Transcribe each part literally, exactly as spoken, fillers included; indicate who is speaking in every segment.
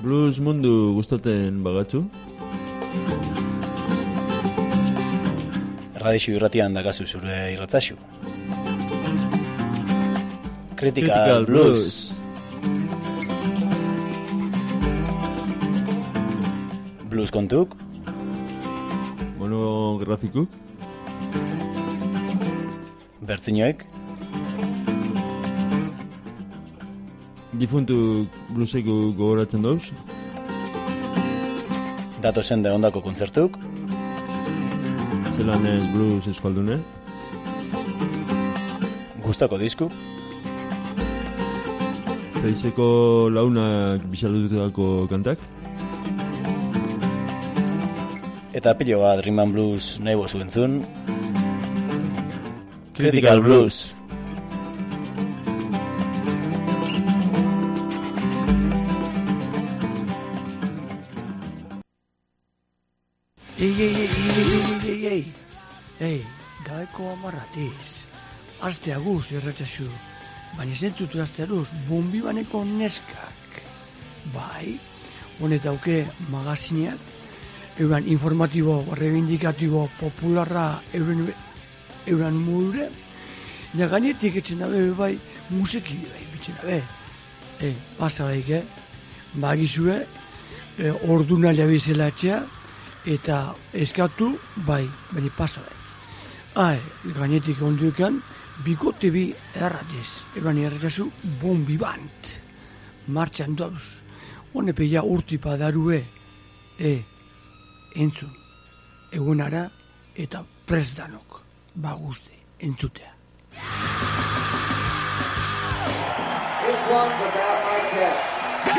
Speaker 1: blues mundu gustaten bagatzu?
Speaker 2: Radixu irratian dakazu zure irratzaxu. Critical,
Speaker 1: Critical
Speaker 2: Blues.
Speaker 1: Blues.
Speaker 2: Blues kontuk.
Speaker 1: Monografikuk.
Speaker 2: Bertzinoek.
Speaker 1: Difuntu blueseko gogoratzen dauz.
Speaker 2: Datozen de ondako kontzertuk.
Speaker 1: Zelan ez blues eskualdune.
Speaker 2: Gustako disku.
Speaker 1: Feizeko launak bisalututako kantak.
Speaker 2: Eta pilo bat Rhythm and Blues nahi bozu entzun. Critical Blues.
Speaker 3: Ei, ei, ei, ei, ei, ei, ei, ei, gaeko amarratiz. Azte aguz erratxasu, baina zentutu azte aguz, bombi baneko neskak. Bai, honetauke magazineak, euran informatibo, reivindikatibo, popularra, euren, euran mure, ja gainetik etxen dabe bai, musiki bai, bitxen dabe. E, pasa baik, eh? Bagizue, e, orduna labizela etxea, eta eskatu, bai, beni pasa bai. Ai, gainetik onduekan, bikote bi erratiz, eban erratazu bombi bant. Martxan dauz. Honepe ja urtipa darue, e, entzun, egunara eta presdanok, baguzte, entzutea.
Speaker 4: This one's about my cat.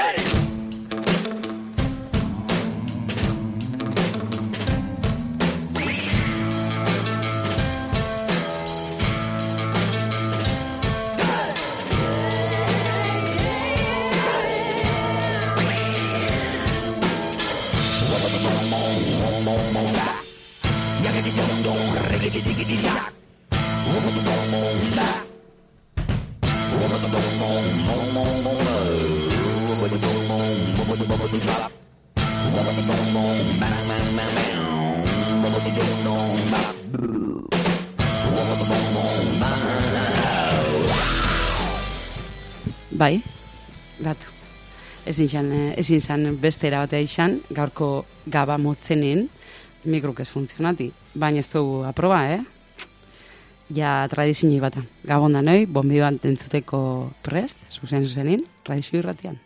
Speaker 5: Bai, batu. Ezin zan, ezin zan beste erabatea izan, gaurko gaba motzenen, mikrok ez funtzionati. Baina ez dugu aproba, eh? Ja tradizioi bata. Gabon da noi, bombi bat entzuteko prest, zuzen zuzenin, tradizio irratian.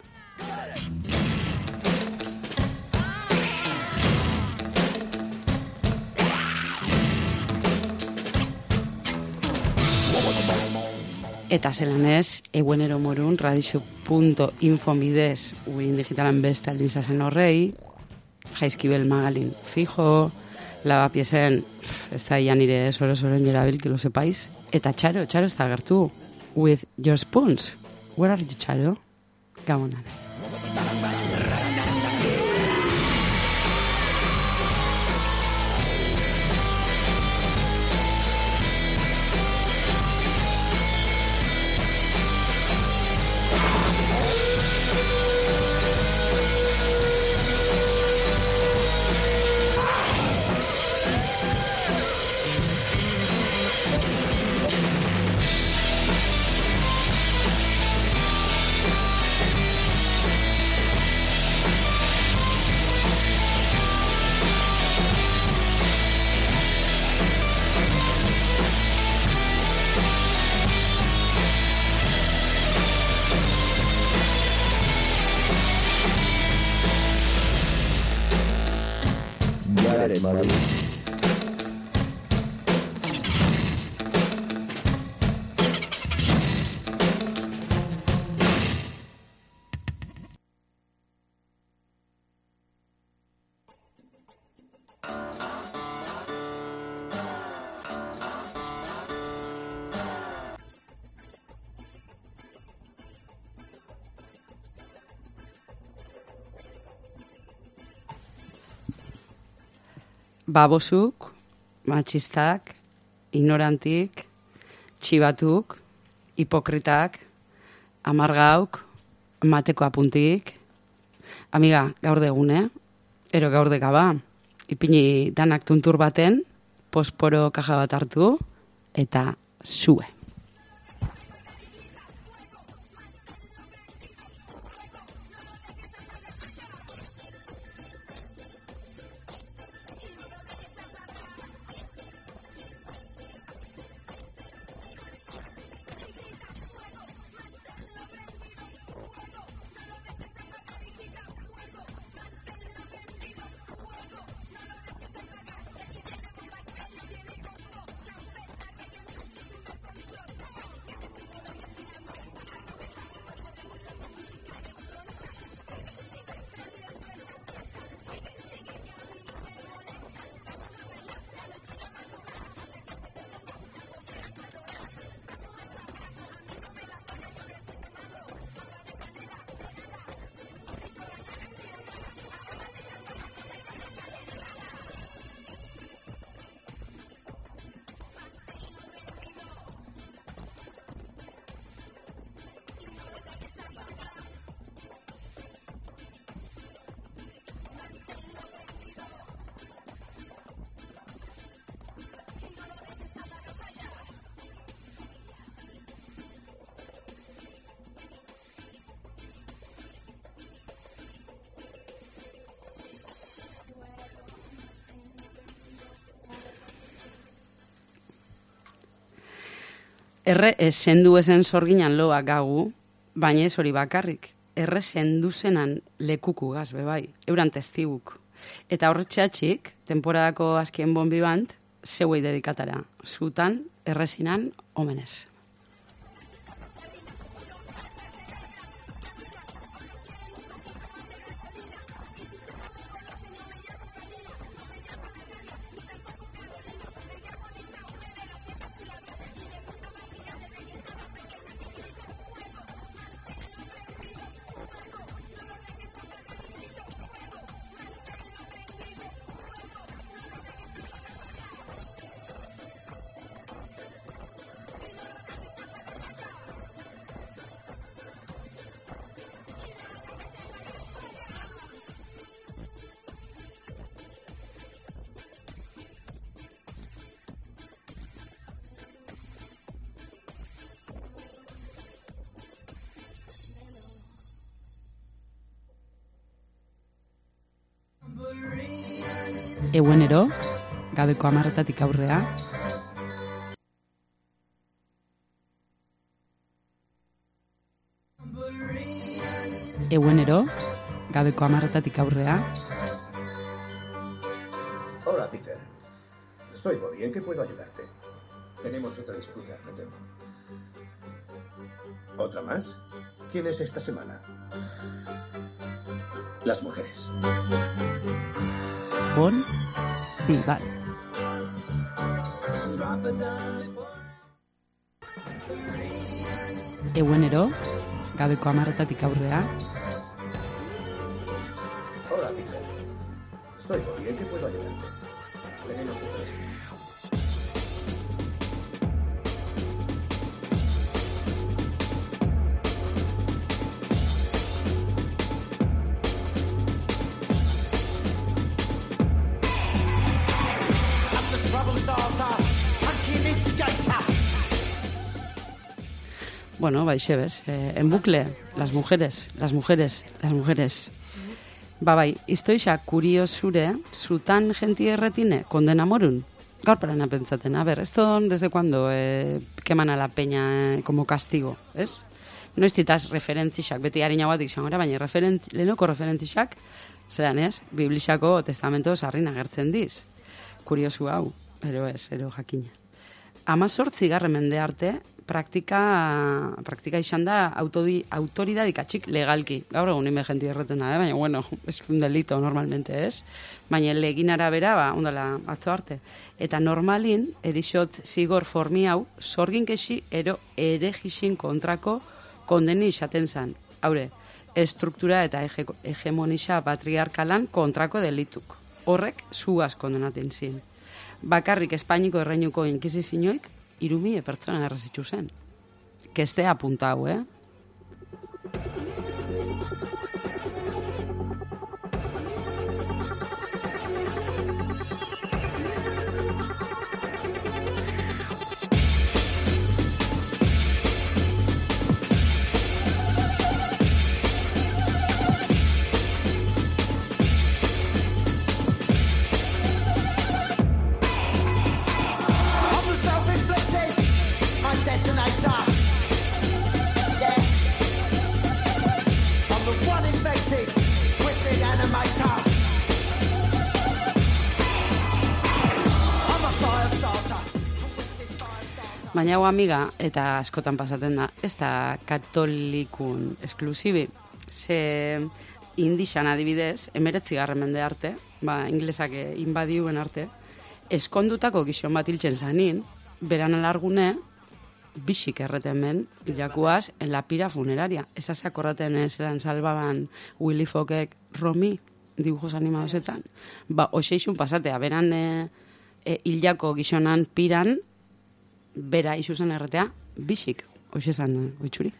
Speaker 5: Eta zelan ez, eguenero morun, radixo punto info bidez, uin digitalan beste aldin zazen horrei, jaizkibel magalin fijo, lavapiesen, ez da ia nire soro-soren jerabil, que lo sepaiz, eta Txaro, Txaro ez da gertu, with your spoons. Where are you, Txaro? Gabonan.
Speaker 6: Got it, mother.
Speaker 5: Babosuk, matxistak, ignorantik, txibatuk, hipokritak, amargauk, mateko apuntik, Amiga, gaur degune, ero gaur degaba, ipini danak tuntur baten, posporo kaja bat hartu, eta zue. Erre esendu esen sorginan loak gagu, baina ez hori bakarrik. Erre sendu zenan lekukugaz, bebai, euran testiguk. Eta horretxeatxik, temporadako azkien bombi bant, zeuei dedikatara. Zutan, errezinan, omenez. Eguenero, gabeko hamarretatik aurrea. Eguenero, gabeko hamarretatik aurrea.
Speaker 6: Hola, Peter. Soy Bobby. ¿En qué puedo ayudarte? Tenemos otra disputa, me temo. ¿Otra más? ¿Quién es esta semana? Las mujeres.
Speaker 5: Bon Bival. Eguenero, gabeko hamarretatik aurrea.
Speaker 6: Hola, Peter. Soy Bobby. ¿En qué puedo ayudarte? Tenemos otra disputa.
Speaker 5: Bueno, baixe bez, eh, en bucle, las mujeres, las mujeres, las mujeres. Ba bai, iztoixa kuriosure, zutan genti erretine, kondena morun. Gaur parana pentsaten, a ver, esto desde cuando eh, queman a la peña eh, como castigo, ez? No ez ditaz referentzixak, beti harina bat ikxangora, baina referent, lehenoko referentzixak, zeran ez, Biblixako testamento sarrin agertzen diz. Kuriosu hau, ero ez, ero jakina. Amazortzi garren mende arte, praktika, praktika izan da autodi, autoridadikatxik legalki. Gaur egun inbe jenti erreten da, eh? Baina, bueno, es un delito normalmente, ez? Baina legin arabera, ba, ondala, atzo arte. Eta normalin, erixot zigor formi hau, sorgin kexi ero eregixin kontrako kondeni izaten zan. Haure, estruktura eta hege, hegemonisa patriarkalan kontrako delituk. Horrek, zugaz kondenaten zin. Bakarrik Espainiko erreinuko inkisizinoik, irumie pertsona errazitzu zen. Kestea apuntau, eh? Baina hau amiga, eta askotan pasaten da, ez da katolikun esklusibi. Ze indixan adibidez, emeretzi garren mende arte, ba, inglesak inbadiuen arte, eskondutako gizon bat hiltzen zanin, beran alargune, bisik erreten ben, hilakuaz, en la pira funeraria. Esaz akorraten zelan salbaban Willy Fockek Romy, dibujos animadosetan. Ba, oxeixun pasatea, beran e, e, hilako gizonan piran, bera izuzen erretea, bisik, oxezan e, oitxuri.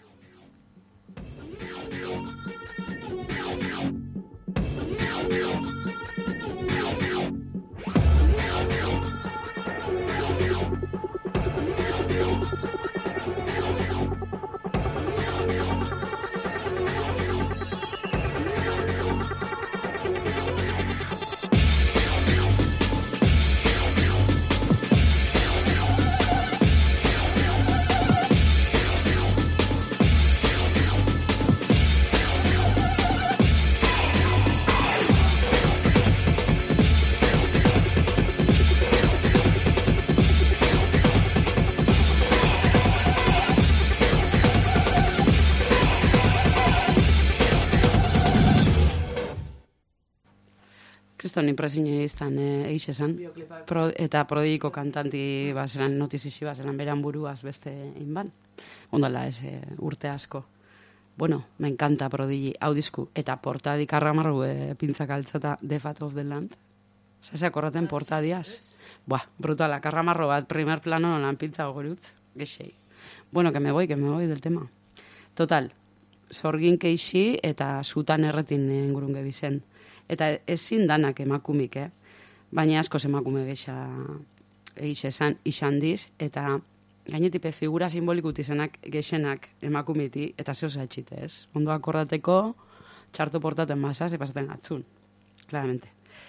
Speaker 5: Kriston impresinio izan egitxe esan. Pro, eta prodigiko kantanti bazeran notizixi bazeran beran buruaz beste inban. Ondala ez e, urte asko. Bueno, me encanta prodigi hau disku. Eta portadi karramarru e, pintzak altzata The Fat of the Land. Zase akorraten portadiaz. Buah, brutala, karramarro bat primer plano lan pintza gogorutz. Gexei. Bueno, que me voy, que me voy del tema. Total, sorgin keixi eta zutan erretin ingurun gebizen. Eta ezin danak emakumik, eh? Baina asko emakume gexa egixe esan izan diz, eta gainetipe figura simbolikut izanak gexenak emakumiti, eta zeo zatxite, ez? Ondo akordateko txarto portaten mazaz, epazaten gatzun, claramente.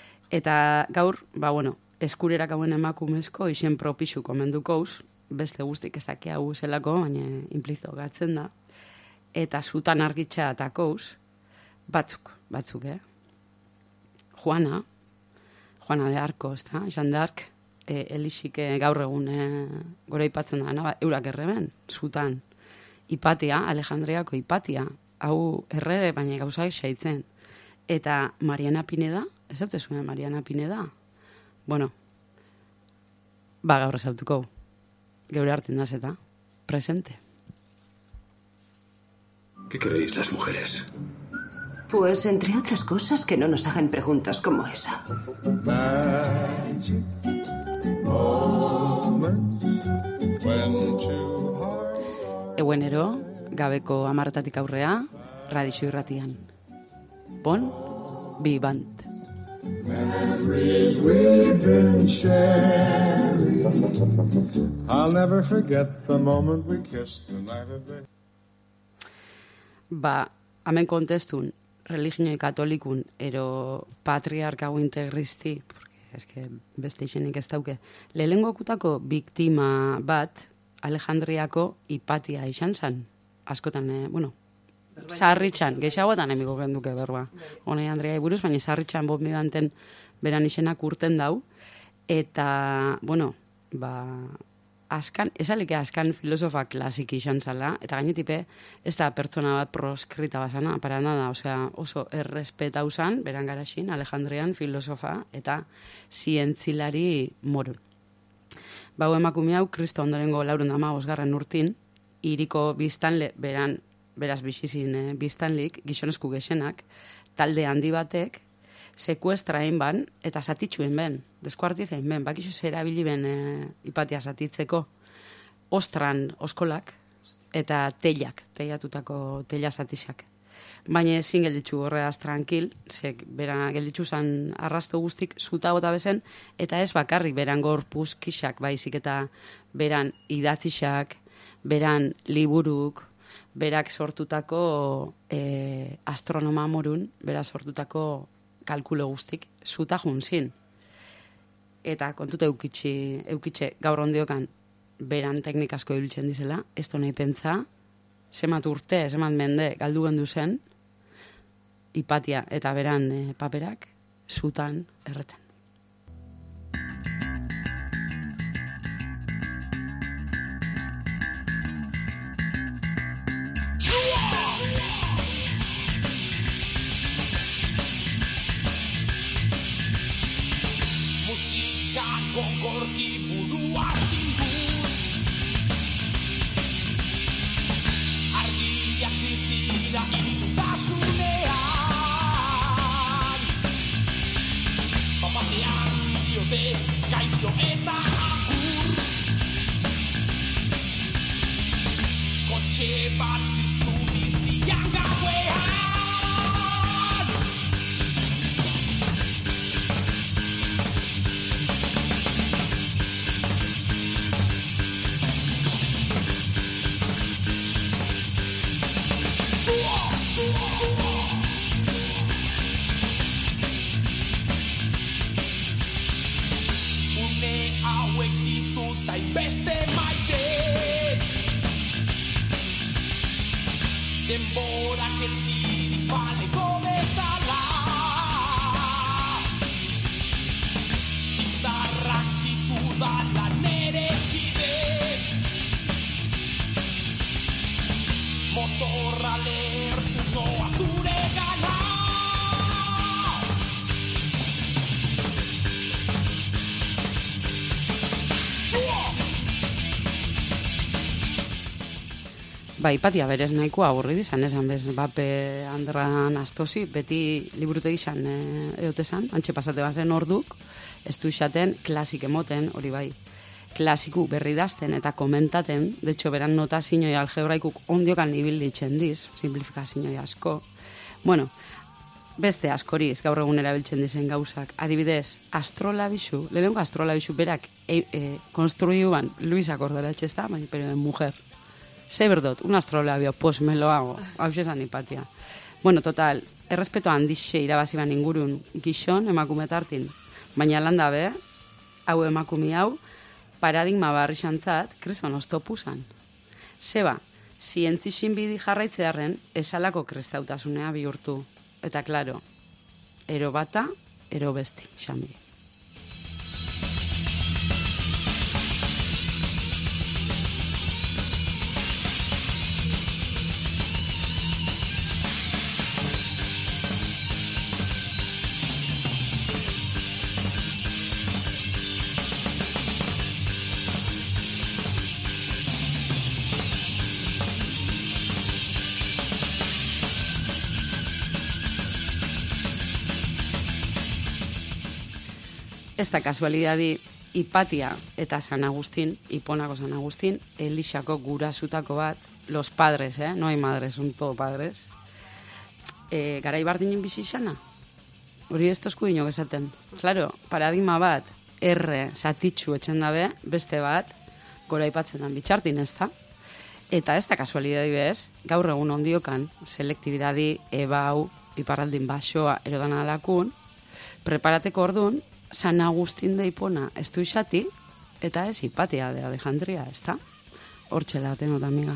Speaker 5: Eta gaur, ba bueno, eskurerak hauen emakumezko izen propixu komendukouz, beste guztik ez daki hau zelako, baina implizo gatzen da, eta zutan argitxa atakouz, batzuk, batzuk, eh? Juana, Juana de Arco, ez da, Jean d'Arc, e, elixik gaur egun e, gora ipatzen da, ba, eurak erreben, zutan, Hipatia, Alejandriako Hipatia, hau erre, baina gauzak xaitzen. Eta Mariana Pineda, ez dut zuen Mariana Pineda? Bueno, ba gaur ezautuko, geure hartin da zeta, presente.
Speaker 7: ¿Qué queréis las mujeres?
Speaker 8: Pues, entre otras cosas, que no nos hagan preguntas como esa.
Speaker 5: Eguenero, gabeko amartatik aurrea, radixo irratian. Bon, vivant.
Speaker 9: Memories we've been sharing. I'll never forget the moment we kissed the night of the...
Speaker 5: Ba, hemen kontestun, religioi katolikun, ero patriarkago integristi, porque es que beste izenik ez dauke, lehengo kutako biktima bat, Alejandriako Hipatia izan zan. Askotan, eh, bueno, sarritxan, geixagoetan emiko genduke berba. Honei Andrea buruz, baina sarritxan bombi banten beran izenak urten dau. Eta, bueno, ba, askan, esalike askan filosofa klasiki izan zala, eta gainetipe, ez da pertsona bat proskrita basana, para nada, osea, oso errespeta usan, beran garaxin, Alejandrian filosofa, eta zientzilari morun. Bau emakume hau, Kristo ondorengo laurun dama osgarren urtin, iriko biztanle, beran, beraz bizizin eh, biztanlik, gizonesku gexenak, talde handi batek, sekuestra egin ban, eta zatitxuen ben, deskuartiz egin ben, bakizu zera biliben eh, Hipatia zatitzeko, ostran oskolak, eta teiak, teiatutako teia zatixak. Baina ezin gelditzu horreaz tranquil, zek bera gelditzu zan arrasto guztik zuta bota bezen, eta ez bakarrik beran gorpuz kixak baizik, eta beran idatzixak, beran liburuk, berak sortutako e, astronoma morun, berak sortutako kalkulo guztik, zuta junzin. Eta kontuta eukitxe, eukitxe gaur ondiokan beran teknik asko ibiltzen dizela, ez to nahi pentsa, zemat urte, zemat mende, galdu gendu zen, Hipatia eta beran e, paperak, zutan erreten. Ba, Hipatia berez nahikoa aburri dizan, esan bez, bape andran astosi, beti liburute izan e, eotezan, antxe pasate bazen orduk, ez du isaten klasik emoten, hori bai, klasiku berri dazten eta komentaten, de hecho, beran notazioa algebraikuk ondiokan ibilditzen diz, simplifikazioa asko. Bueno, beste askoriz, gaur egun erabiltzen dizen gauzak, adibidez, astrolabizu, lehenko astrolabizu berak e, e, konstruiuan Luisa Cordera etxezta, baina, pero en mujer. Zeberdot, un astrolabio, pues me lo hago. Hau esan Hipatia. Bueno, total, errespeto handixe irabazi ban ingurun gixon emakumetartin. Baina landa be, hau emakumi hau, paradigma barri xantzat, kriston oztopusan. Zeba, zientzixin bidi jarraitzearen, esalako krestautasunea bihurtu. Eta, klaro, ero bata, ero besti, xambi. Ez da kasualidadi, Hipatia eta San Agustín, Hiponako San Agustín, Elixako gurasutako bat, los padres, eh? No hay madres, son todo padres. E, garai bardinen bizi izana? Hori ez tozku dinok esaten. Claro, paradigma bat, erre, zatitxu etxen dabe, beste bat, gora ipatzen dan bitxartin, ez da? Eta ez da kasualidadi bez, gaur egun ondiokan, selektibidadi, ebau, iparraldin basoa, erodan alakun, preparateko ordun, San Agustín de Hipona ez du isati, eta ez Hipatia de Alejandria, ez da? Hortxela, tenot, amiga.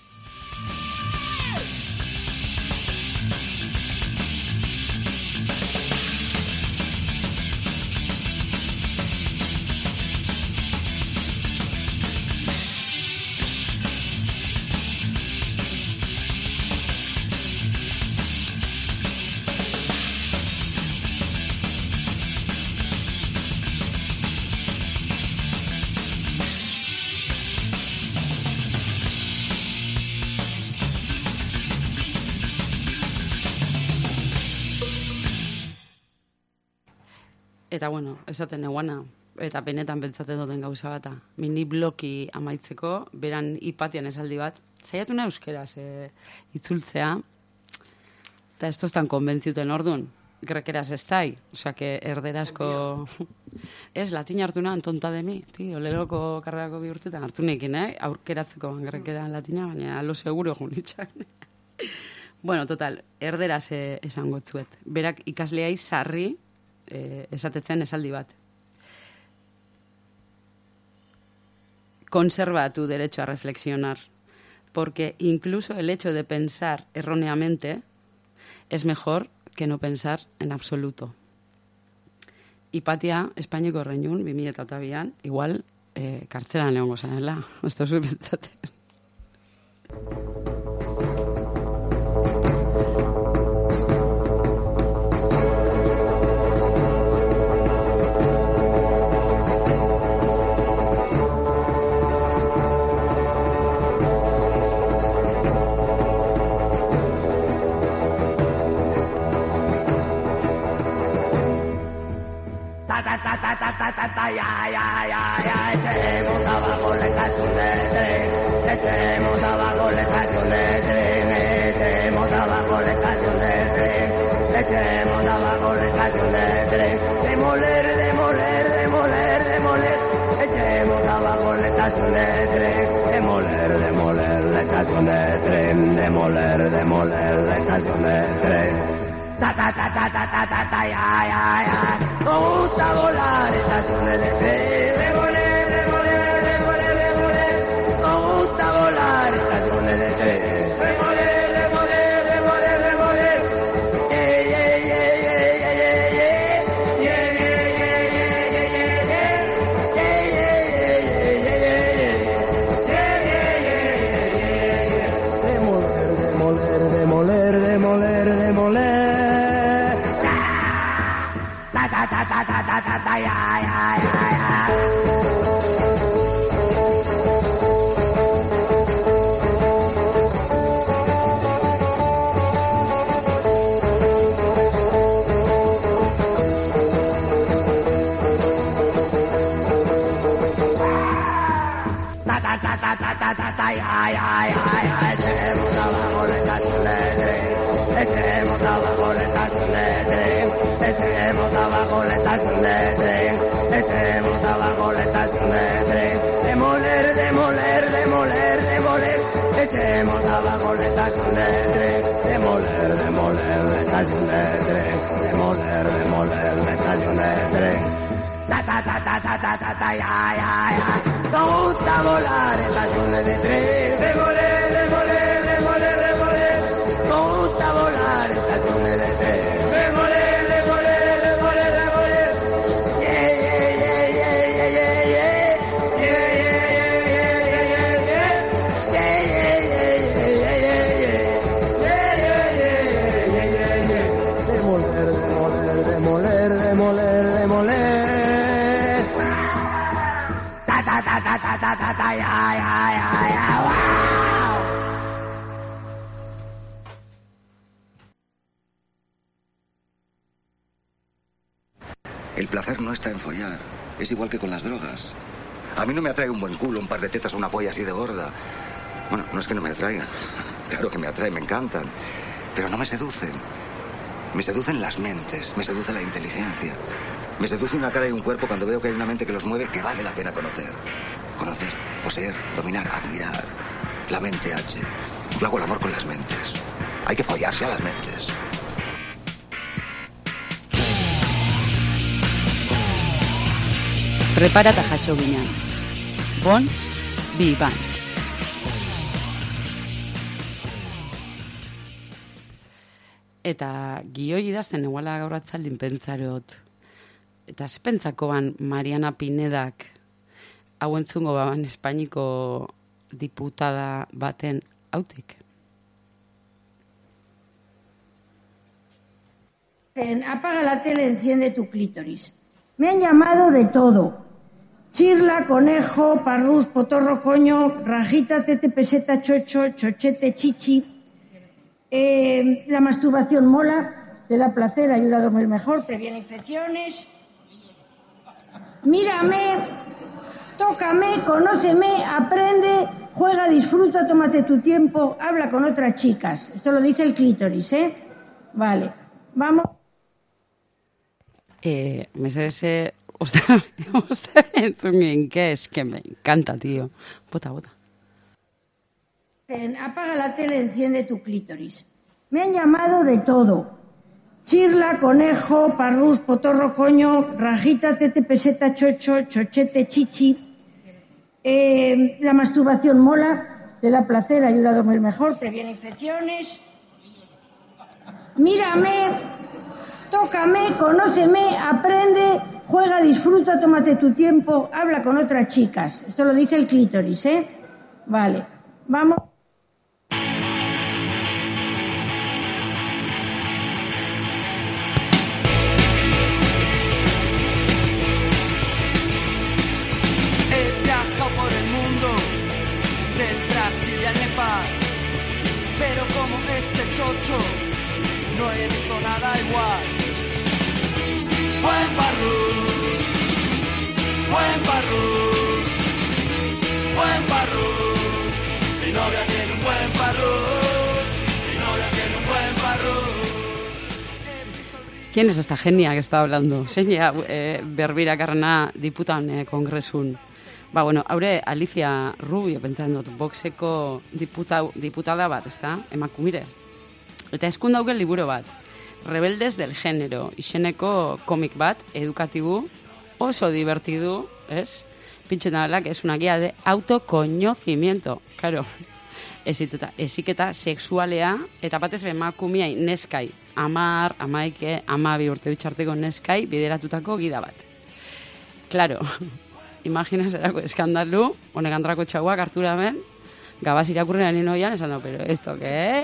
Speaker 5: Eta bueno, esaten eguana, eta benetan pentsaten duten gauza bata. Mini bloki amaitzeko, beran Hipatian esaldi bat, zaiatu nahi euskeraz e, itzultzea, eta ez toztan konbentziuten ordun, grekeraz ez dai, osea, que erderazko... Ez, latin hartu nahan, tonta de mi, tío, leroko karrerako bi urtetan hartu nekin, eh? Aurkeratzeko grekera latina, baina alo seguro junitxak. Bueno, total, erderaz e, esango zuet. Berak ikasleai sarri, Eh, esatetzen esaldi bat. Conserva tu derecho a reflexionar, porque incluso el hecho de pensar erróneamente es mejor que no pensar en absoluto. Hipatia, Espainiako Reinun, bi mila eta hogeian, igual, eh, kartzelan egongo zanela. Ez da zuen pentsaten.
Speaker 10: ay, ay, ay, ay, ay, echemos abajo la estación de tren, echemos abajo la estación de tren, echemos abajo la estación de tren, echemos abajo la estación de tren, demoler, demoler, demoler, demoler, echemos abajo la estación de tren, demoler, demoler la estación de tren, demoler, demoler la estación de tren. Ta ta ta ta ta ta ta ta ya ya ya. Nos gusta volar estaciones de tren. Demoler, demoler, demoler, demoler. Nos gusta volar estaciones de tren. Demoler, demoler, demoler, demoler. Yeah, yeah, yeah, yeah, yeah, yeah, yeah. Yeah, yeah, yeah, yeah, yeah, yeah, yeah. Yeah, yeah, yeah, yeah, yeah, yeah. Yeah, yeah, yeah, yeah, yeah, yeah. Demoler, demoler, demoler, demoler, demoler. Ta ta ta ta ta ta ta ta ya ya ya ya. Ta ta ta ta ta ta ta ta ya ya ya ya. Echemos abajo la estación de tren. Echemos abajo la estación de tren. Echemos abajo la estación de tren. Echemos abajo la estación de tren. Demoler, demoler, demoler, demoler. Echemos abajo la estación de tren. Demoler, demoler la estación de tren. Demoler, demoler la estación de tren. Ta ta ta ta ta ta ta ta ya ya ya. Nos gusta volar estaciones de tren. Demoler, demoler, demoler, demoler. Nos gusta volar estaciones de tren. Demoler, demoler, demoler, demoler. Yeah, yeah, yeah, yeah, yeah, yeah, yeah. Yeah, yeah, yeah, yeah, yeah, yeah. Yeah, yeah, yeah, yeah, yeah, yeah, yeah. Yeah, yeah, yeah, yeah, yeah, yeah. Demoler, demoler, demoler, demoler, demoler. Ta ta ta ta ta ta ta ta ya ya ya ya. Wow.
Speaker 11: El placer no está en follar. Es igual que con las drogas. A mí no me atrae un buen culo, un par de tetas o una polla así de gorda. Bueno, no es que no me atraigan. Claro que me atraen, me encantan. Pero no me seducen. Me seducen las mentes, me seduce la inteligencia. Me seduce una cara y un cuerpo cuando veo que hay una mente que los mueve que vale la pena conocer. Conocer, poseer, dominar, admirar. La mente H. Yo hago el amor con las mentes. Hay que follarse a las mentes.
Speaker 5: Prepara eta jaso ginen. Bon, bi ban. Eta gioi idazten eguala gaur atzaldin pentsarot. Eta ze pentsako ban Mariana Pinedak hau entzungo baban Espainiko diputada baten hautik.
Speaker 12: Apaga la tele, enciende tu clítoris. Me han llamado de todo. Chirla, conejo, parrús, potorro, coño, rajita, tete, peseta, chocho, chochete, chichi. Eh, la masturbación mola, te da placer, ayuda a dormir mejor, previene infecciones. Mírame, tócame, conóceme, aprende, juega, disfruta, tómate tu tiempo, habla con otras chicas. Esto lo dice el clítoris, ¿eh? Vale, vamos.
Speaker 5: Eh, mesedese, uste, uste entzungin, que es que me encanta, tío. Bota, bota.
Speaker 12: Apaga la tele, enciende tu clítoris. Me han llamado de todo. Chirla, conejo, parrús, potorro, coño, rajita, tete, peseta, chocho, chochete, chichi. Eh, la masturbación mola, te da placer, ayuda a dormir mejor, previene infecciones. Mírame, tócame, conóceme, aprende, juega, disfruta, tómate tu tiempo, habla con otras chicas. Esto lo dice el clítoris, ¿eh? Vale, vamos.
Speaker 10: He viajado por el mundo, del Brasil al Nepal, pero como este chocho no he visto nada igual. Buen parrús,
Speaker 5: ¿Quién es esta genia que está hablando? Zeina eh, berbirakarrena diputan eh, kongresun. Ba, bueno, haure Alicia Rubio, pentsan dut, boxeko diputa, diputada bat, ezta? Emakumire. Eta eskun dauken liburu bat. Rebeldes del género, izeneko komik bat, edukatibu, oso divertidu, ez? Pintxen da, que es una guía de autoconocimiento, claro. Eziketa, eziketa sexualea, eta batez emakumiai neskai, amar, amaike, amabi urte bitxarteko neskai, bideratutako gida bat. Claro, imagina zerako eskandalu, honek andrako txauak hartura hemen, gabaz irakurren anien oian, esan no, pero esto, ¿qué?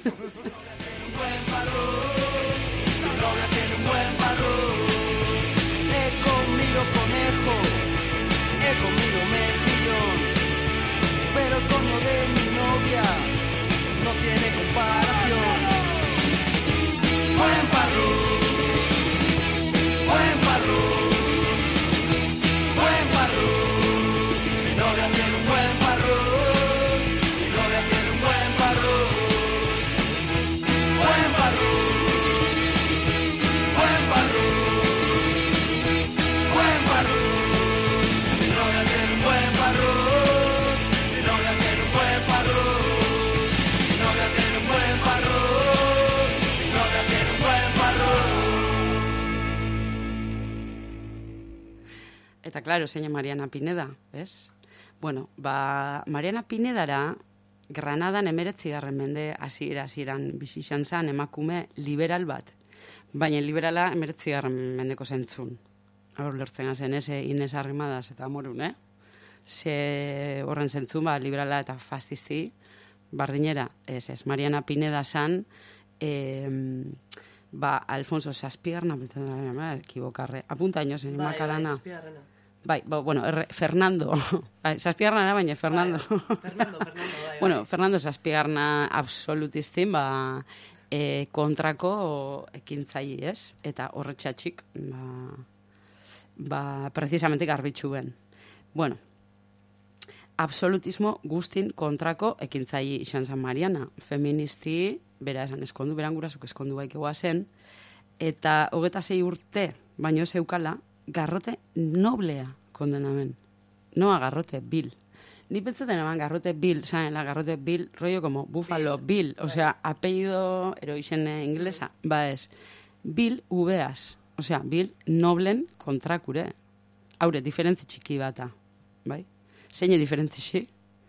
Speaker 10: He comido mejillón, pero el tono de mi novia no tiene comparación. Buen parrús, buen parrús, buen parrús. Mi novia tiene un buen parrús, mi novia tiene un buen parrús. Buen parrús, buen parrús, buen parrús.
Speaker 5: Eta, claro, zeina Mariana Pineda, ez? Bueno, ba, Mariana Pinedara, Granadan emeretzigarren mende hasiera hasieran bizi izan zen emakume liberal bat. Baina liberala emeretzigarren mendeko zentzun. Hor lertzen gazen, ez, Ines Arrimadas eta Morun, eh? Ze horren zentzun, ba, liberala eta fascisti, bardinera, ez, ez, Mariana Pineda zen, eh, ba, Alfonso Zazpigarna, ekibokarre, apunta ino zen, imakalana. Bai, ba, bueno, erre, Fernando, Zazpigarna era, baina Fernando.
Speaker 13: Fernando, Fernando, bai,
Speaker 5: bueno,
Speaker 13: bai.
Speaker 5: Fernando Zazpigarna absolutistin, ba, e, kontrako ekintzaile, ez? Eta horretxatxik, ba, ba, precisamente garbitxu ben. Bueno, absolutismo guztin kontrako ekintzaile izan zen Mariana. Feministi, bera esan eskondu, beran gurasuk eskondu baikegoa zen, eta hogeta zei urte, baino zeukala, garrote noblea kondenamen. No a garrote Bill. Ni pentsaten eman garrote Bill, ¿saben? La garrote Bill, rollo como Buffalo Bill, o sea, apellido eroizen inglesa, ba ez. Bill ubeaz, o sea, Bill noblen kontrakure. Haure, diferentzi txiki bata, bai? Zeine diferentzi txik?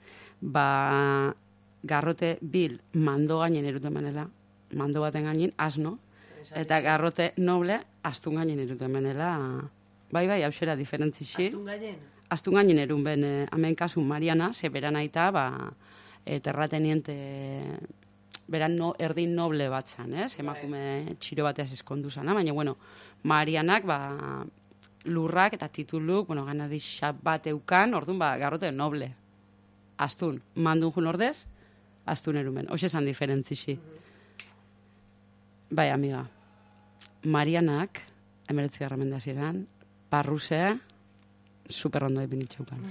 Speaker 5: Ba, garrote Bill mando gainen eruten menela, mando baten gainin, asno, eta garrote noble astun gainen eruten menela, bai, bai, hausera diferentzi txik.
Speaker 13: Astun gainen?
Speaker 5: Astun gainen erun ben, eh, hemen kasu Mariana, ze beran aita, ba, e, terrateniente, beran no, erdin noble bat zan, ez? Emakume txiro bateaz eskondu zana, baina, bueno, Marianak, ba, lurrak eta tituluk, bueno, gana dixat bat eukan, orduan, ba, garrote noble. Astun, mandun jun ordez, astun erumen. Hoxe zan diferentzixi. Bai, amiga, Marianak, emeretzi garramendu hasieran, parruse, super ondo epinitxeukan.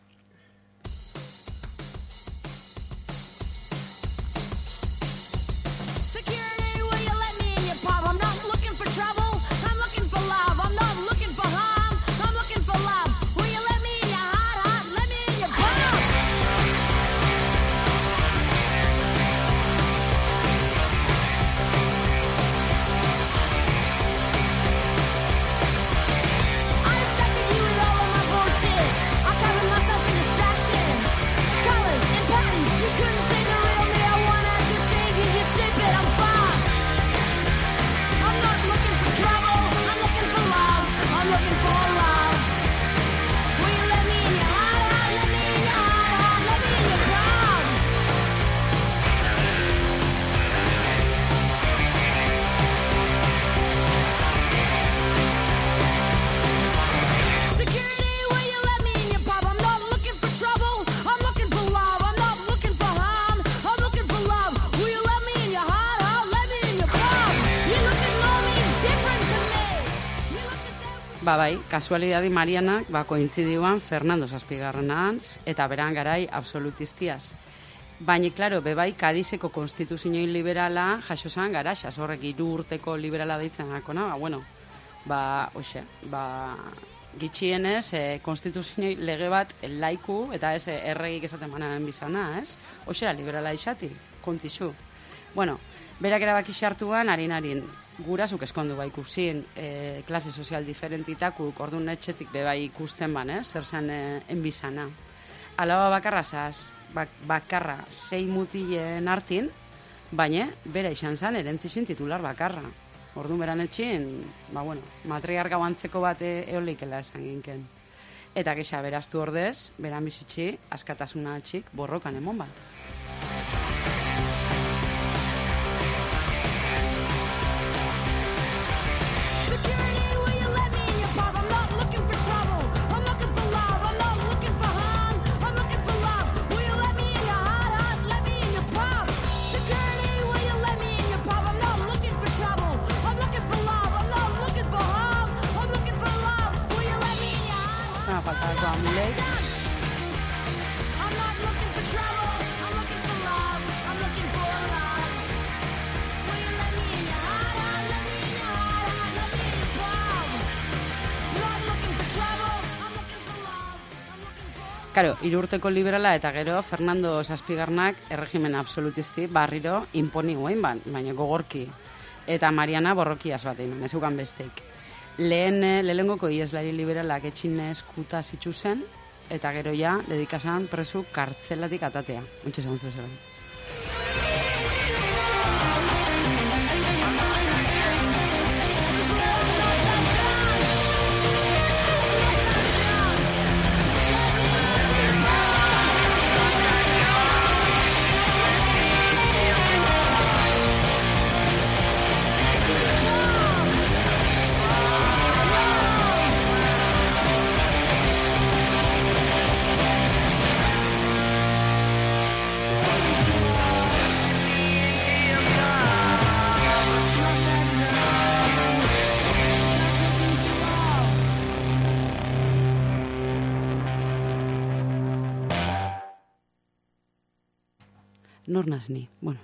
Speaker 5: Ba, bai, kasualidadi Marianak, ba, kointzidioan Fernando Zazpigarrenaz, eta beran garai absolutistiaz. Baina, klaro, bebai, Kadizeko konstituzioi liberala jaso zan garaxas, horrek hiru urteko liberala deitzen akona, ba, bueno, ba, hoxe, ba, gitxienez, e, konstituzioi lege bat laiku, eta ez erregik esaten manaren bizana, ez? Hoxera liberala isati, kontixu. Bueno, berak erabaki hartuan, harin-harin, gurasuk eskondu ba ikusin, e, klase sozial diferentitakuk, orduan etxetik bebai ikusten ban, ez? Zer zen e, enbizana. Alaba bakarra zaz, bak, bakarra sei mutilen hartin, baina bera izan zen erentzizin titular bakarra. Orduan beran etxin, ba bueno, matriarka bantzeko bat eolikela esan ginken. Eta gexa beraztu ordez, beran bizitxi, askatasuna atxik, borrokan emon bat. Karo, irurteko liberala eta gero Fernando Zazpigarnak erregimen absolutisti barriro imponi guain ban, baina gogorki. Eta Mariana borrokiaz bat egin, ez ukan besteik. Lehen, lehenengoko ieslari liberalak etxine eskuta zitzu zen, eta gero ja, dedikazan presu kartzelatik atatea. Untxe zaguntzu zera. Nornaz ni, bueno.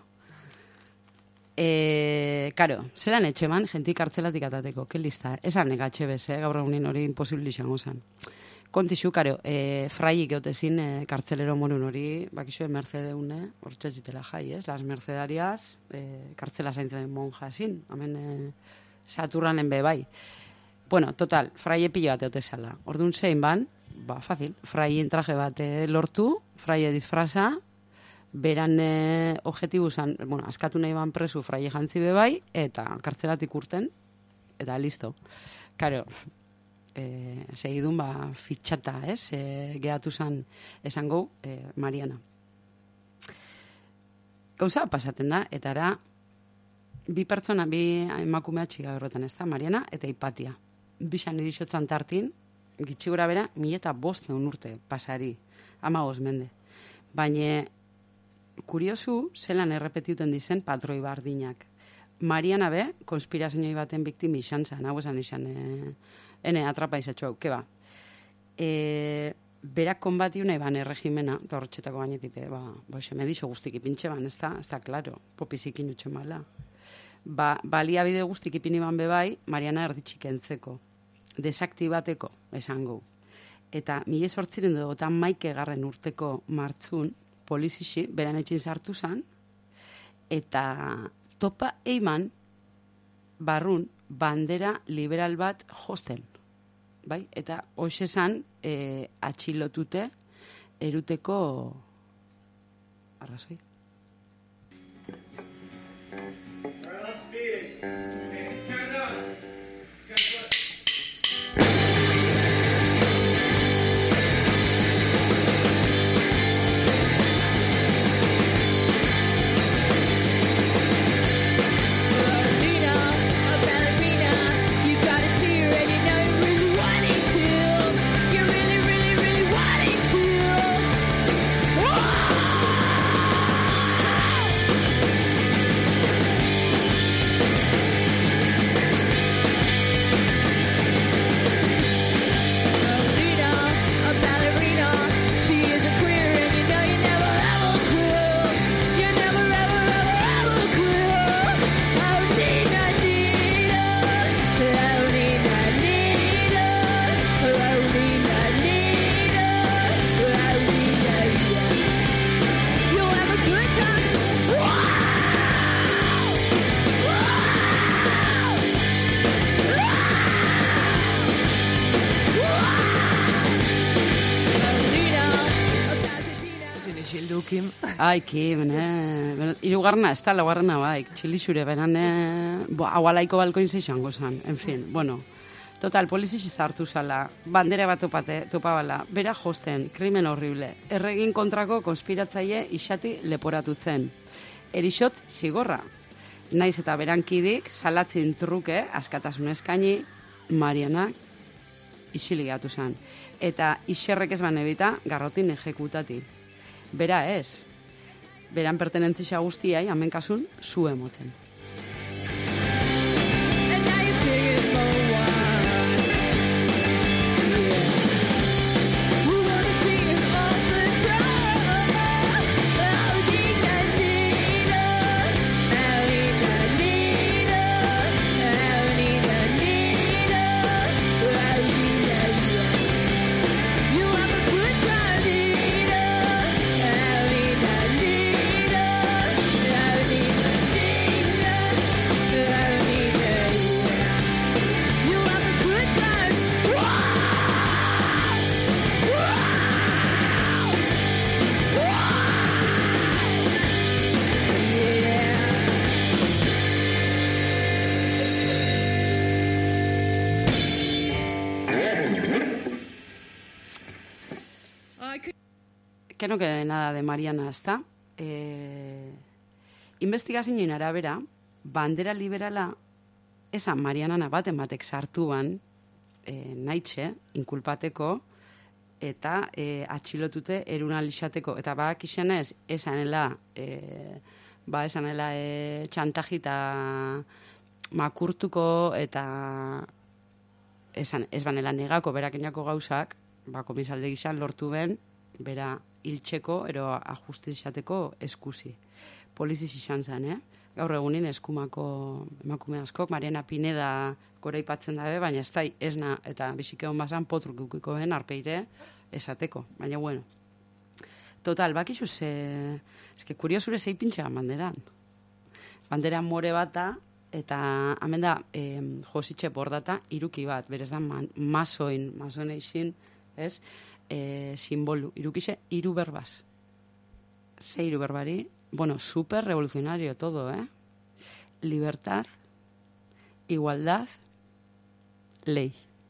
Speaker 5: E, karo, zelan etxe ban, jentik kartzelatik atateko, ke lista, esan negatxe bez, eh? Gaur egunin hori imposible izango zen. Kontixu, karo, e, fraik eotezin e, kartzelero morun hori, bakizue mercedeune, hor txetxitela jai, ez? Las mercedarias, e, kartzela zaintzen monja ezin, hemen e, Saturranen be bai. Bueno, total, fraie pilo bat eotezala. Orduan zein ban, ba, fácil, fraien traje bat e, lortu, fraie disfraza, beran eh, objetibu zan, bueno, askatu nahi ban presu fraie jantzi bebai, eta kartzelatik urten, eta listo. Karo, eh, segidun ba fitxata, ez? Eh, gehatu zan esango eh, Mariana. Gauza pasaten da, eta ara, bi pertsona, bi emakumea txiga horretan, ez da, Mariana eta Hipatia. Bixan irixotzan tartin, gitxigura bera, mila eta bosteun urte pasari, ama mende. Baina, kuriosu, zelan errepetiuten dizen patroi bardinak. Mariana be, konspirazioi baten biktim izan zen, hau esan izan, e, ene atrapa izatxo hau, keba. E, berak konbatiu nahi ban erregimena, horretxetako bainetipe, ba, boxe, medizo guztik ipintxe ban, ez da, ez da, klaro, popizik inutxen bala. Ba, baliabide guztik ipini ban bebai, Mariana erditxik entzeko, desaktibateko, esango. Eta mila sortziren dugu, eta maike garren urteko martzun, polizixi, beran etxin sartu zan, eta topa eiman barrun bandera liberal bat josten. Bai? Eta hoxe zan e, atxilotute eruteko arrazoi.
Speaker 13: Whoa!
Speaker 5: Ai, ki, bene, irugarna, ez da, laugarrena bai, txilixure, beran, bo, hau alaiko balkoin zeixango zan, en fin, bueno, total, polizixi zartu zala, bandera bat topate, topabala, bera josten, krimen horrible, erregin kontrako konspiratzaile isati leporatutzen, erixot zigorra, naiz eta berankidik, salatzin truke, askatasun eskaini, Mariana isiligatu zan, eta iserrek ez banebita, garrotin ejekutati, bera ez, beran pertenentzia guztiai, hemen kasun, zu emoten. Que no quede nada de Mariana, ezta? Eh, investigazioen arabera, bandera liberala esan Mariana baten batek sartu ban, eh, naitxe, inkulpateko, eta eh, atxilotute erunalizateko. Eta bak izenez, esanela, eh, ba esanela eh, txantajita makurtuko, eta esan, ez banela negako berakenako gauzak, ba komisalde gizan lortu ben, bera hiltzeko, ero ajustizateko eskusi. Poliziz izan zen, eh? Gaur egunin eskumako emakume askok, Mariana Pineda gora ipatzen dabe, baina ez da, esna eta bizikeon bazan potruk ukikoen arpeire esateko. Baina, bueno. Total, bakizu ze... Ez que kuriosure zei pintxean banderan. Bandera more bata, eta hemen da, eh, jositxe bordata, iruki bat, berez da, man, masoin, masoin eixin, ez? E, simbolu, irukixe, iru berbaz. Ze iru berbari, bueno, super revolucionario todo, eh? Libertad, igualdad, ley.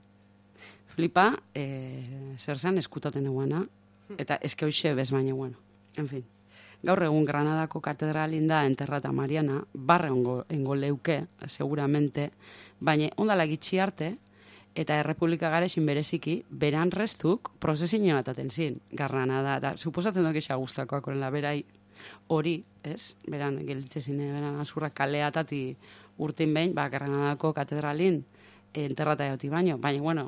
Speaker 5: Flipa, eh, zer zan eskutaten eguana, eta eske hoxe bez baina, bueno, en fin. Gaur egun Granadako katedralin da enterrata Mariana, barre ongo, engo leuke, seguramente, baina ondala gitxi arte, eta Errepublika Garexin bereziki, beran restuk prozesinoan ataten zin, Granada, da, suposatzen duk isa guztakoak horrela, berai hori, ez? Beran, gelitze zine, beran azurra kaleatati urtin behin, ba, Granadako katedralin enterrata jauti baino, baina, bueno,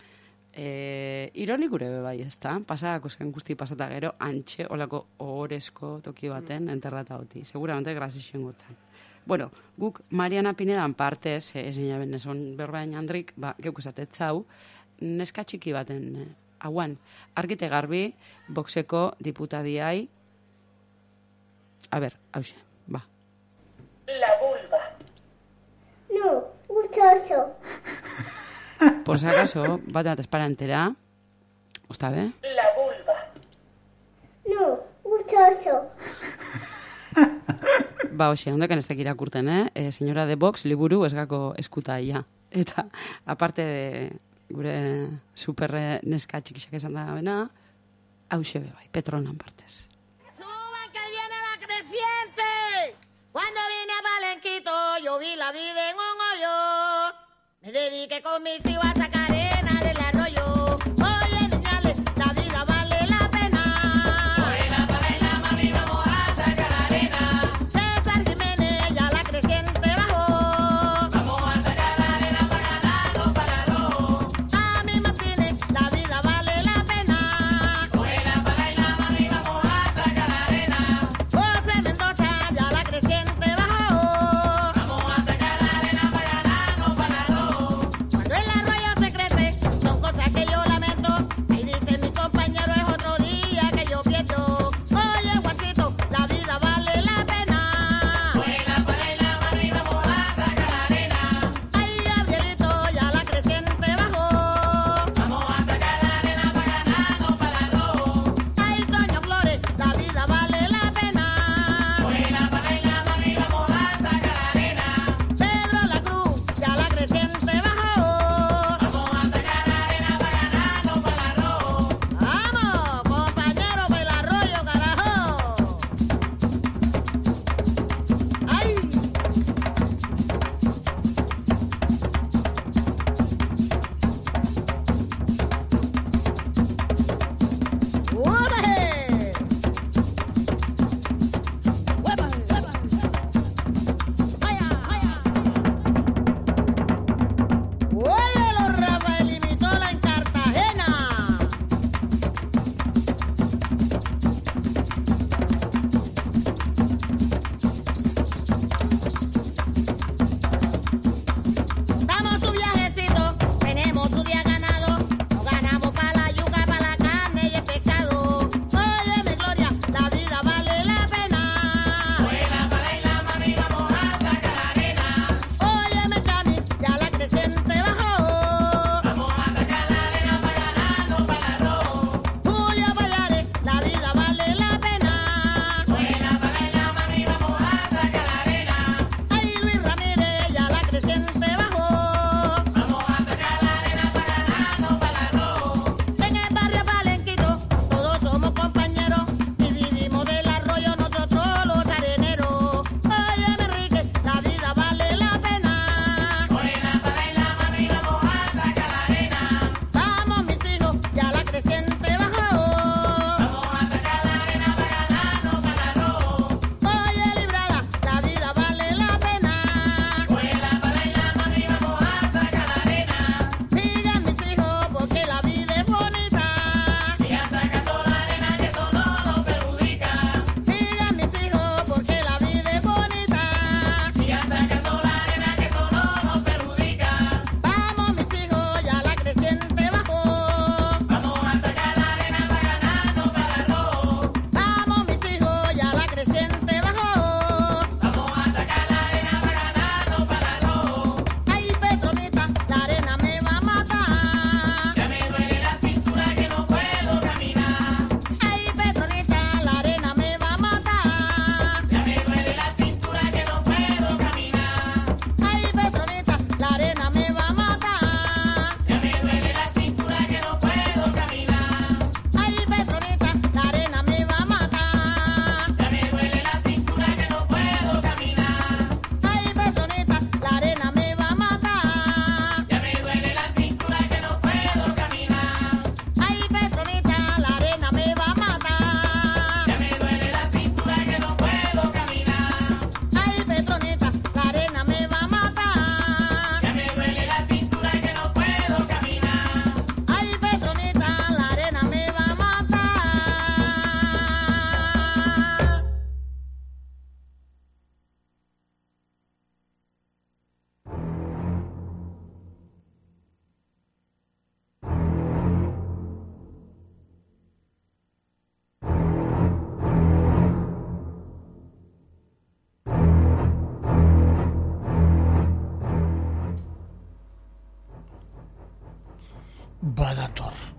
Speaker 5: e, ironik gure bai, ez da? Pasako zen guzti pasata gero, antxe, olako ohorezko toki baten enterrata jauti, seguramente grazizien gotzen. Bueno, guk Mariana Pinedan partez, ez nina benezon berbain handrik, ba, geuk esatetzau, neska txiki baten, eh, hauan, argite garbi, boxeko diputadiai, a ber, hause, ba.
Speaker 13: La vulva. No, gustoso.
Speaker 5: Por si acaso, bat bat espara entera, ¿osta be?
Speaker 13: La vulva. No, gustoso.
Speaker 5: Ba, hoxe, ondekan ez tekira kurten, eh? E, señora de Vox, liburu esgako eskuta ia. Eta, aparte de gure super neska txikixak esan da bena, hause be bai, Petronan partez.
Speaker 13: ¡Suban que viene la creciente! Cuando vine a Palenquito, yo vi la vida en un hoyo. Me dediqué con mis hijos a sacar arena del arroyo. Oye, niñales, la vida vale la pena. Buena Sabela, mami, vamos a sacar arena. César Jiménez, ya la creciente bajó. Vamos a sacar arena para ganarnos para dos. A mi Martínez, la vida vale la pena. Buena Sabela, mami, vamos a sacar arena. José Mendoza, ya la creciente bajó. Vamos a sacar arena para ganarnos para dos. Cuando el arroyo se crece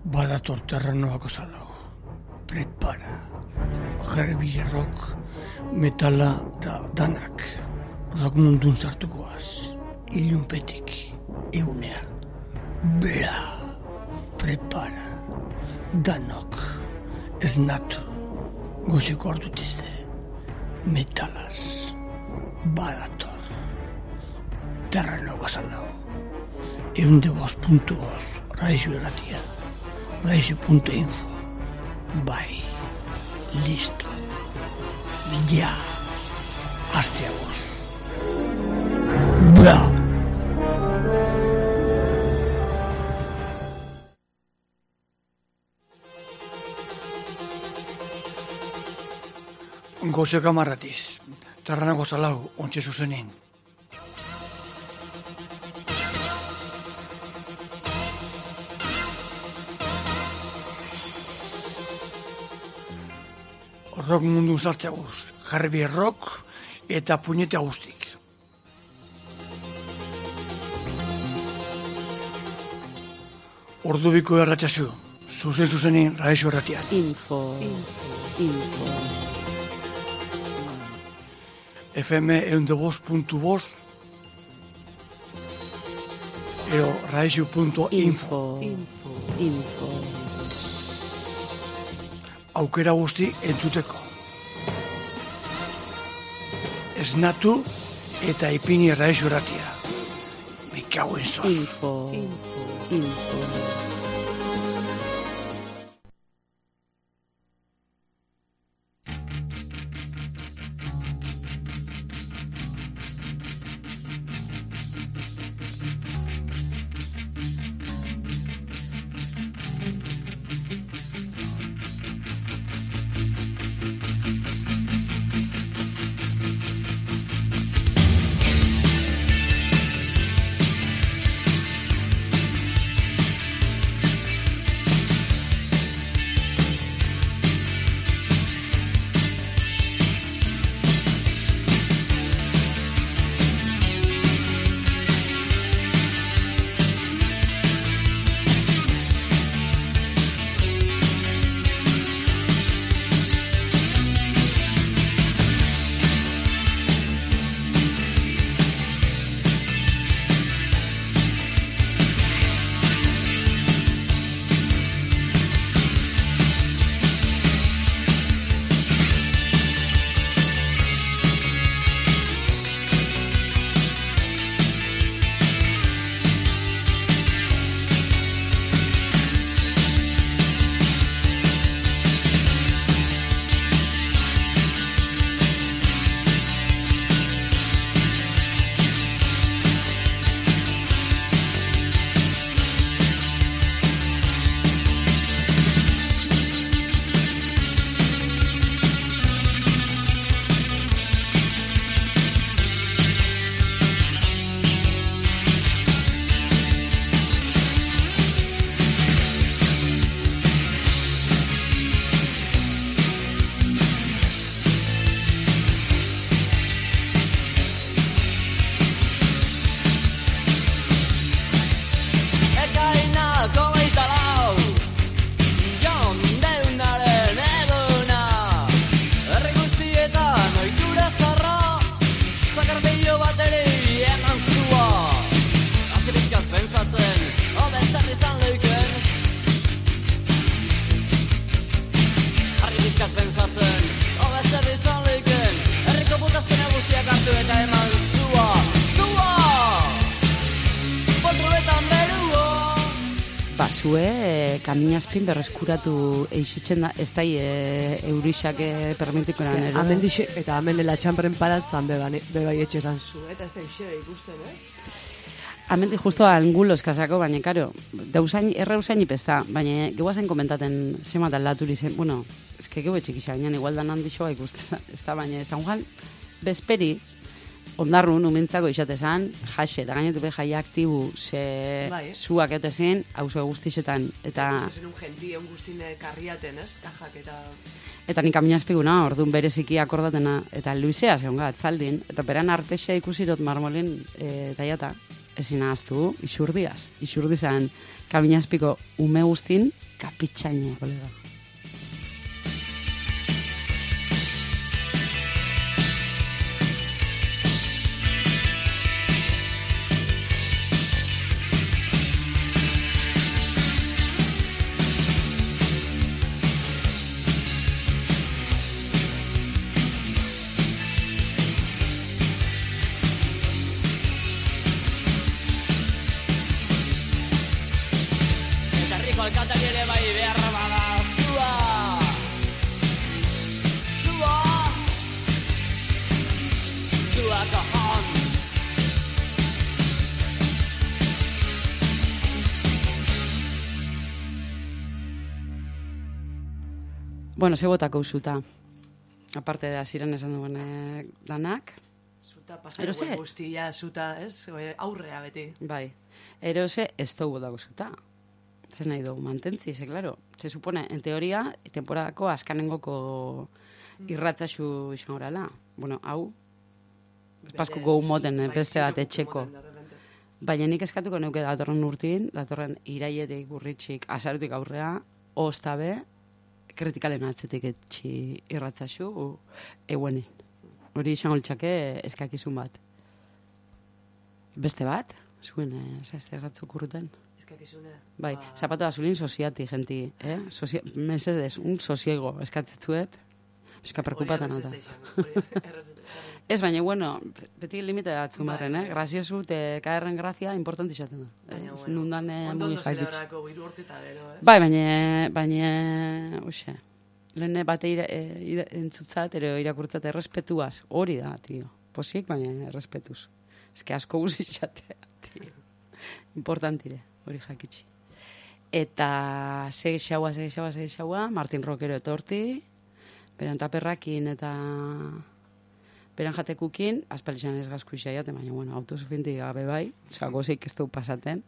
Speaker 3: Badator terrenoako zalau. Prepara. Herbie rock, metala da danak. Rock mundun sartukoaz. Ilunpetik, eunea. Bla. Prepara. Danok. Esnatu. Goxeko ordutizte. Metalaz. Badator. Terrenoako zalau. Eunde bost puntu bost. Raixo erratia. Raixo punto info. Bai. Listo. Ya. Hasteagoz. Bra. Goxe kamarratiz. Terranako zalau, ontxe zuzenin. Rock mundu sartzea guz, Herbie rock eta puñete guztik. Ordubiko erratxazu, zuzen zuzenin Raixo erratian.
Speaker 5: Info, info.
Speaker 3: F M eunde bost puntu bost ero Raixo punto info.
Speaker 5: Info, info.
Speaker 3: Aukera guzti entzuteko. Esnatu eta ipini Raixo erratia. Me cago en sos.
Speaker 5: Info, info, info. Zue, kaminazpin berreskuratu eixitzen da, ez da e, eurixak e, permitikoan ere.
Speaker 14: Hemen dixe, eta hemen dela txamperen paratzen bebai etxezan zu, eta ez da ixe ikusten, ez?
Speaker 5: Hemen di justo angulos kasako, baina, karo, dauzain, errauzain ipezta, baina gehuazen komentaten zemat aldaturi zen, bueno, ez que gehu etxikisa, baina igual dan handixoa ikusten, ez da, baina esan guan, bezperi, ondarrun, umentzako isatezan, jase, eta gainetu be jai aktibu, ze
Speaker 14: bai, eh?
Speaker 5: Zuak eutezin, hauzo guztixetan, eta...
Speaker 14: Zen un genti, un guztine karriaten, ez? Kajak eta...
Speaker 5: Eta nik aminazpiguna, orduan bereziki akordatena, eta luizea zegoen atzaldin, eta beran artexea ikusirot marmolin e, taiata. ezin ahaztu, isurdiaz. Isurdizan, kabinazpiko ume guztin, kapitxaine, kolega. Bueno, zebotako usuta. Aparte de aziren esan duen danak.
Speaker 14: Zuta, pasaren guztia, zuta, ez? Aurrea beti.
Speaker 5: Bai. Erose, ez dugu dago zuta. Zer nahi dugu mantentzi, ze, claro. Se supone, en teoria, temporadako askanengoko irratzaxu izan horala. Bueno, hau, espaskuko umoten, beste bat etxeko. Baina nik eskatuko neuke datorren urtin, datorren iraietik urritxik, azarutik aurrea, oztabe, kritikalen atzetik etxi irratzaxu, eguenin. Hori izan holtxake eskakizun bat. Beste bat, zuen, zaizte erratzuk urruten.
Speaker 14: Eskakizune.
Speaker 5: Bai, zapato azulin soziati, genti, eh? Sosia, mesedez, un sosiego eskatzetzuet, eska perkupatan nota. Ez, baina, bueno, beti limite datzu marren, eh? Graziosu, te kaerren grazia, importanti izaten da.
Speaker 14: Baina,
Speaker 5: bueno, nundan muy jaititz.
Speaker 14: Eh?
Speaker 5: Bai, baina, baina, uxe, lehen bate ira, ira, entzutzat, ero irakurtzat errespetuaz, hori da, tio. Posik, baina errespetuz. Ez que asko guzizatea, tio. Importantire, hori jakitxi. Eta sege xaua, sege xaua, sege xaua, Martin Rockero etorti, beran taperrakin eta beran jatekukin, aspalizan ez gazku isaiat, baina, bueno, autosufinti gabe bai, oza, gozik ez du pasaten.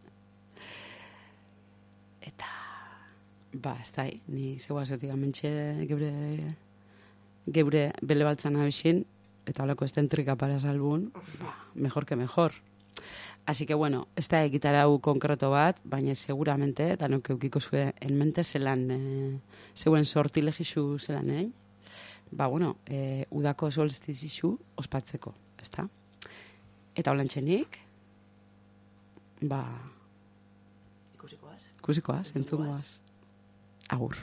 Speaker 5: Eta, ba, ez da, ni zegoa zetik amentxe gebre, gebre bele baltzan abixin, eta holako estentrika para salbun, ba, mejor que mejor. Así que, bueno, ez da egitarau konkreto bat, baina seguramente, eta nok eukiko zue, enmente zelan, e, zeuen sortilegizu zelan, eh? Ba, bueno, e, udako solstizizu ospatzeko, ez da? Eta holantxenik, ba...
Speaker 14: Ikusikoaz.
Speaker 5: Ikusikoaz, entzungoaz. Agur.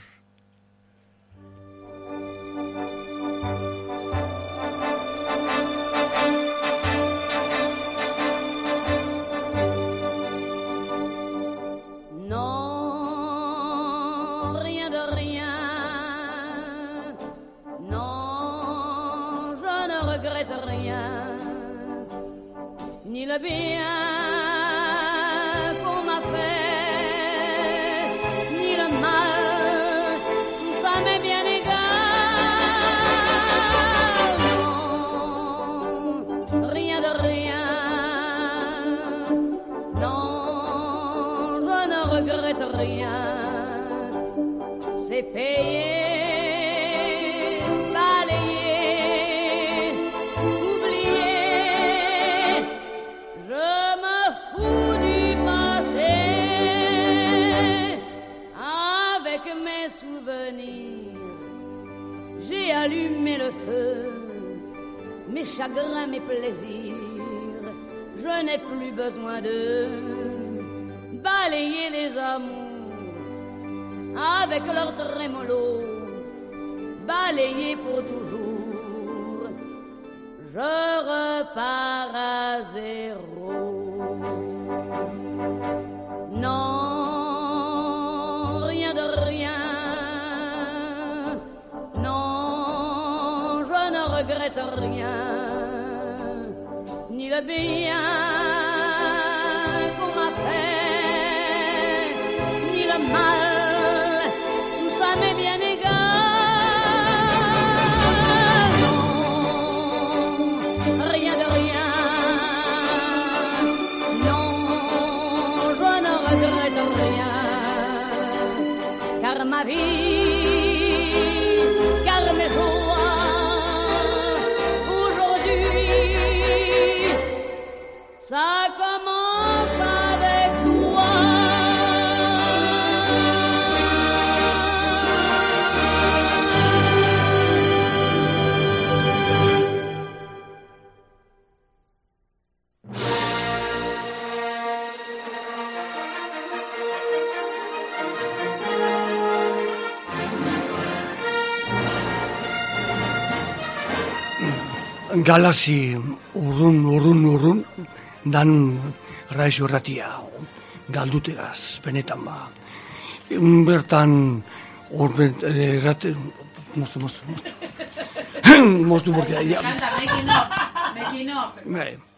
Speaker 15: Ni le bien qu'on m'a fait, ni le mal, tout ça m'est bien égal. Non, rien de rien. Non, je ne regrette rien. C'est payé. J'ai allumé le feu, mes chagrins, mes plaisirs. Je n'ai plus besoin de balayer les amours avec leur trémolo, balayer pour toujours. Je repars à zéro. Non, rien de rien. Regrette rien, ni le bien qu'on m'a fait, ni le mal, tout ça m'est bien égal. Non, rien de rien. Non, je ne regrette rien, car ma vie, car mes joies,
Speaker 3: galazi urrun, urrun, urrun, dan raixo erratia, galdutegaz, benetan ba. Bertan, horben, errate, moztu, moztu, moztu. Moztu, porque...
Speaker 5: Canta, making off, making off.
Speaker 3: Bai.